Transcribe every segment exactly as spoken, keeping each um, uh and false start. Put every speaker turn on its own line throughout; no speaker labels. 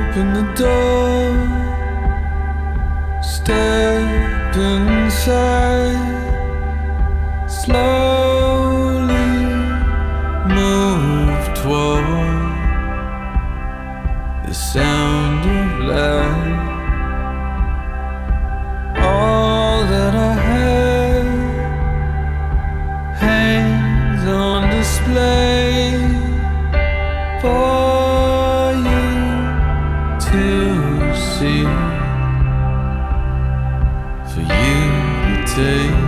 Open the door, step inside, slowly move toward the sound of life. All that I have hangs on display for you to see, for you to take.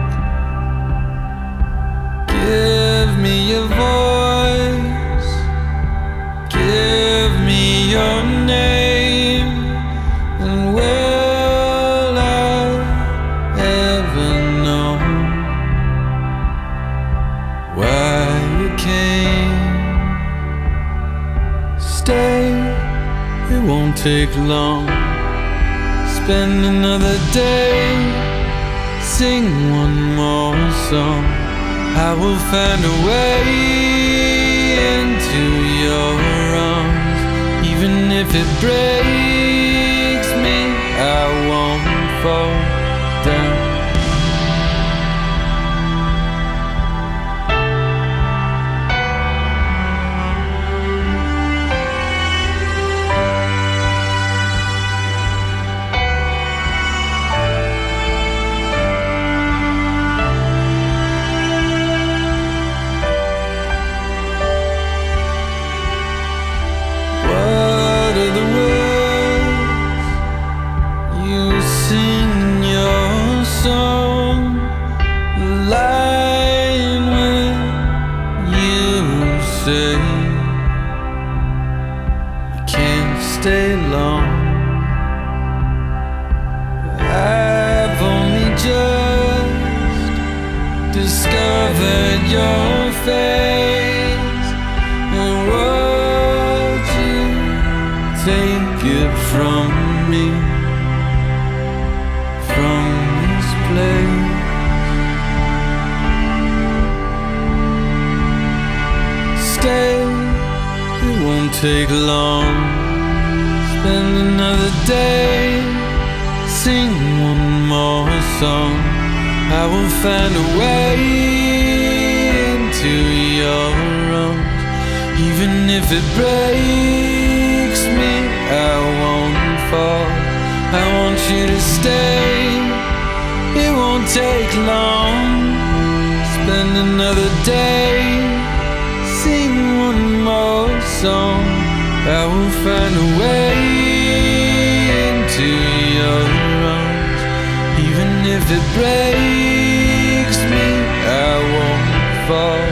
Give me your voice, give me your name, and will I ever know why you came? Stay, it won't take long. Spend another day, sing one more song. I will find a way into your arms. Even if it breaks me, I won't fall down. Say you can't stay long. I've only just discovered your face, and would you take it from me, from this place? Stay, it won't take long. Spend another day, sing one more song. I will find a way into your arms. Even if it breaks me, I won't fall. I want you to stay, it won't take long. Spend another day, sing one more song. I will find a way into your arms. Even if it breaks me, I won't fall.